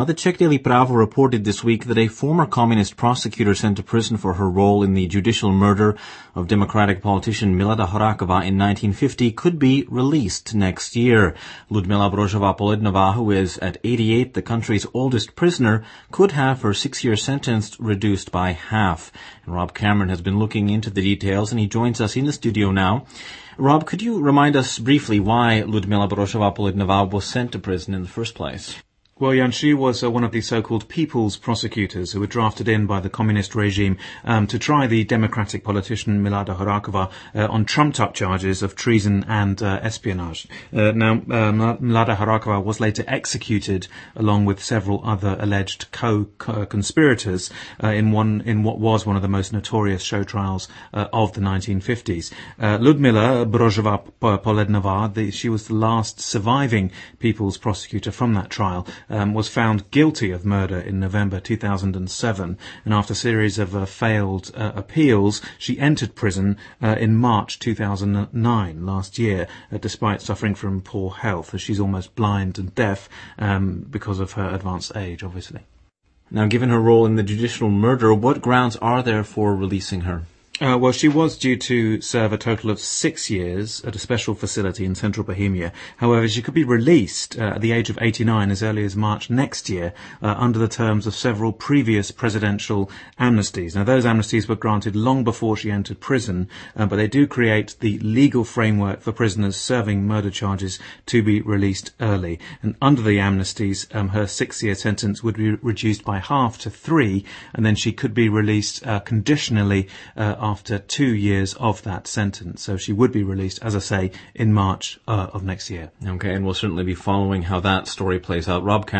The Czech Daily Právo reported this week that a former communist prosecutor sent to prison for her role in the judicial murder of Democratic politician Milada Horáková in 1950 could be released next year. Ludmila Brožová-Polednová, who is at 88 the country's oldest prisoner, could have her 6-year sentence reduced by half. And Rob Cameron has been looking into the details, and he joins us in the studio now. Rob, could you remind us briefly why Ludmila Brožová-Polednová was sent to prison in the first place? Well, Jan, she was one of the so-called people's prosecutors who were drafted in by the communist regime to try the democratic politician Milada Horáková on trumped-up charges of treason and espionage. Milada Horáková was later executed along with several other alleged co-conspirators in what was one of the most notorious show trials of the 1950s. Ludmila Brožová-Polednová, she was the last surviving people's prosecutor from that trial. Was found guilty of murder in November 2007, and after a series of failed appeals, she entered prison in March 2009, last year, despite suffering from poor health, as she's almost blind and deaf because of her advanced age, obviously. Now, given her role in the judicial murder, what grounds are there for releasing her? Well, she was due to serve a total of 6 years at a special facility in central Bohemia. However, she could be released at the age of 89 as early as March next year under the terms of several previous presidential amnesties. Now, those amnesties were granted long before she entered prison, but they do create the legal framework for prisoners serving murder charges to be released early. And under the amnesties, her 6-year sentence would be reduced by half to 3, and then she could be released conditionally after 2 years of that sentence. So she would be released, as I say, in March of next year. Okay, and we'll certainly be following how that story plays out. Rob